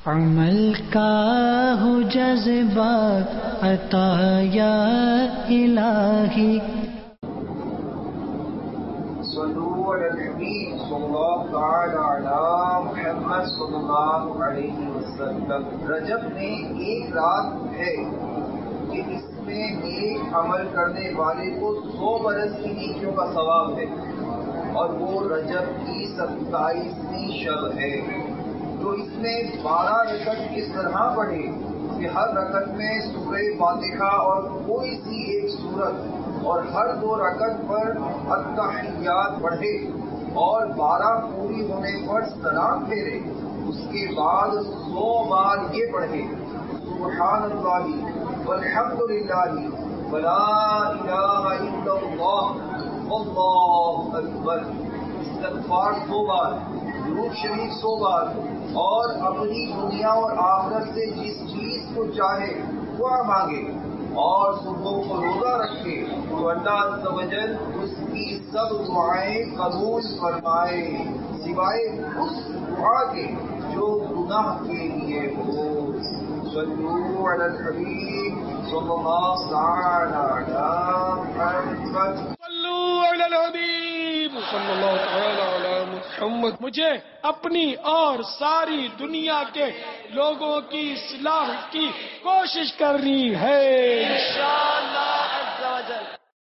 عمل کا ہو جذبہ عطا یا الہی. صلو علی الحبیب صلی اللہ تعالی علی محمد صلی اللہ علیہ وسلم. رجب میں ایک رات ہے کہ اس میں ایک عمل کرنے والے کو 100 برس کی نیکیوں کا ثواب ہے، اور وہ رجب کی 27ویں شب ہے. تو اس میں 12 رکعت اس طرح پڑھے کہ ہر رکعت میں سورہ فاتحہ اور کوئی سی ایک سورت، اور ہر 2 رکعت پر التحیات پڑھے، اور 12 پوری ہونے پر سلام پھیرے. اس کے بعد 100 بار یہ پڑھے سبحان اللہ والحمد للہ ولا الہ الا اللہ واللہ اکبر. استغفار 100 بار، درود شریف 100 بار، اور اپنی دنیا اور آخرت سے جس چیز کو چاہے دعا مانگے، اور صبح کو روزہ رکھے تو اللہ عز و جل اس کی سب دعائیں قبول فرمائے، سوائے اس دعا کے جو گناہ کے لیے ہو. صلو علی الحبیب صلی اللہ تعالی علی محمد. صلو علی الحبیب صلی اللہ تعالی علی محمد. مجھے اپنی اور ساری دنیا کے لوگوں کی اصلاح کی کوشش کرنی ہے انشاءاللہ عز و جل.